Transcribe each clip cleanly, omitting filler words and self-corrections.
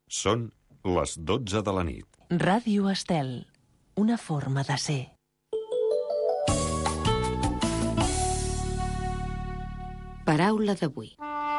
Són les 12 de la nit. Ràdio Estel, una forma de ser. Paraula d'avui.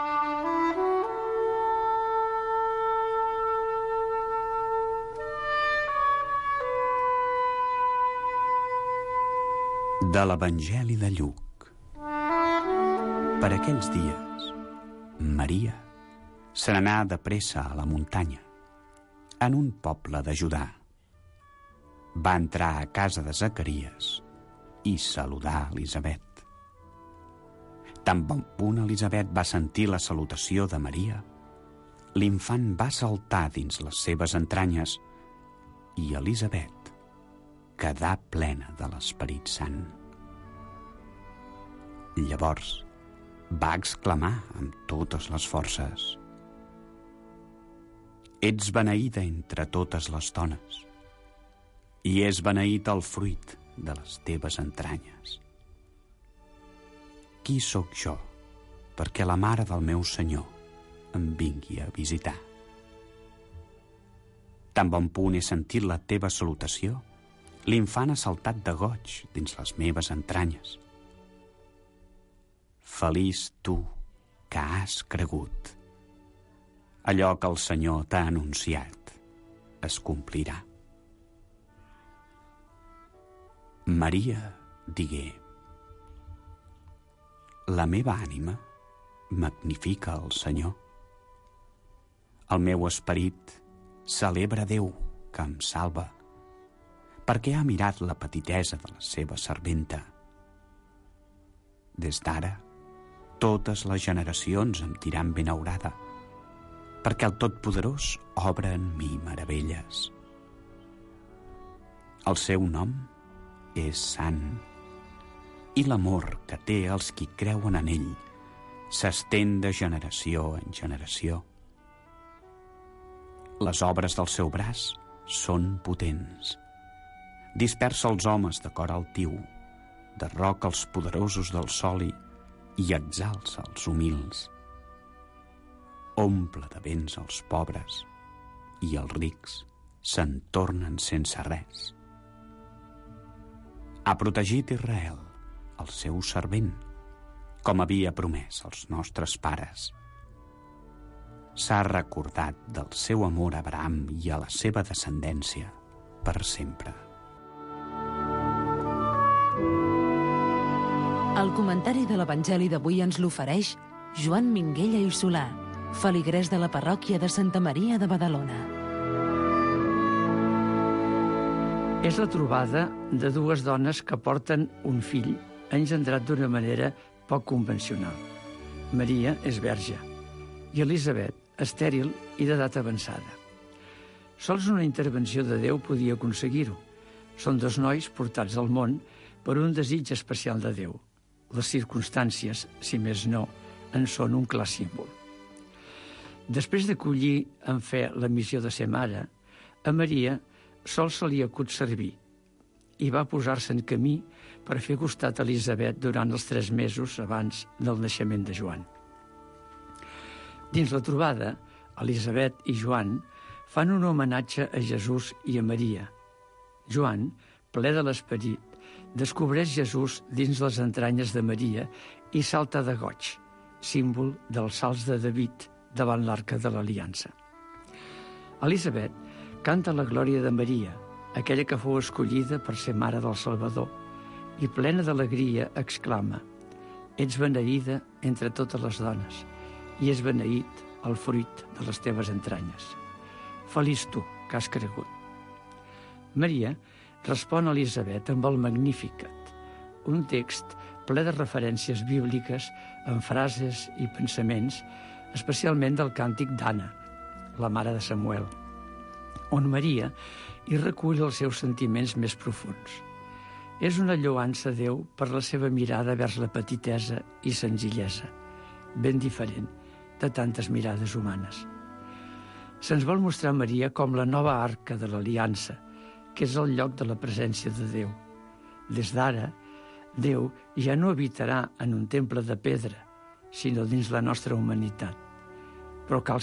De l'Evangeli de Lluc. Per aquells dies, Maria se n'anà de pressa a la muntanya, en un poble de Judà. Va entrar a casa de Zacaries i saludar Elisabet. Tan bon punt Elisabet va sentir la salutació de Maria, l'infant va saltar dins les seves entranyes i Elisabet quedà plena de l'Esperit Sant. Llavors va exclamar amb totes les forces: «Ets beneïda entre totes les dones, i és beneït el fruit de les teves entranyes. Qui sóc jo perquè la mare del meu Senyor em vingui a visitar? Tan bon punt he sentit la teva salutació, l'infant ha saltat de goig dins les meves entranyes. Feliç tu que has cregut. Allò que el Senyor t'ha anunciat es complirà». Maria digué: «La meva ànima magnifica el Senyor. El meu esperit celebra Déu que em salva, perquè ha mirat la petitesa de la seva serventa. Des d'ara, totes les generacions em diran benaurada, perquè el Totpoderós obra en mi meravelles. El seu nom és sant, i l'amor que té els qui creuen en ell s'estén de generació en generació. Les obres del seu braç són potents. Dispersa els homes de cor altiu, derroca els poderosos del sol i exalça els humils. Omple de béns els pobres i els rics se'n tornen sense res. Ha protegit Israel, el seu servent, com havia promès als nostres pares. S'ha recordat del seu amor a Abraham i a la seva descendència per sempre». El comentari de l'Evangeli d'avui ens l'ofereix Joan Minguella i Solà, feligrès de la parròquia de Santa Maria de Badalona. És la trobada de dues dones que porten un fill engendrat d'una manera poc convencional. Maria és verge i Elisabet estèril i d'edat avançada. Sols una intervenció de Déu podia aconseguir-ho. Són dos nois portats al món per un desig especial de Déu. Les circumstàncies, si més no, en són un clar símbol. Després d'acollir en fe la missió de ser mare, a Maria sols se li acut servir i va posar-se en camí per fer costat a Elisabet durant els 3 mesos abans del naixement de Joan. Dins la trobada, Elisabet i Joan fan un homenatge a Jesús i a Maria. Joan, ple de l'esperit, descobreix Jesús dins les entranyes de Maria i salta de goig, símbol dels salts de David davant l'arca de l'Aliança. Elisabet canta la glòria de Maria, aquella que fou escollida per ser mare del Salvador, i plena d'alegria exclama: «Ets beneïda entre totes les dones, i és beneït el fruit de les teves entranyes. Feliç tu que has cregut». Maria respon a Elisabet amb el Magnificat, un text ple de referències bíbliques en frases i pensaments, especialment del càntic d'Anna, la mare de Samuel, on Maria hi recull els seus sentiments més profuns. És una lloança a Déu per la seva mirada vers la petitesa i senzillesa, ben diferent de tantes mirades humanes. Se'ns vol mostrar Maria com la nova arca de l'Aliança, que és el lloc de la presència de Déu. Des d'ara, Déu ja no habitarà en un temple de pedra, sinó dins la nostra humanitat. Però cal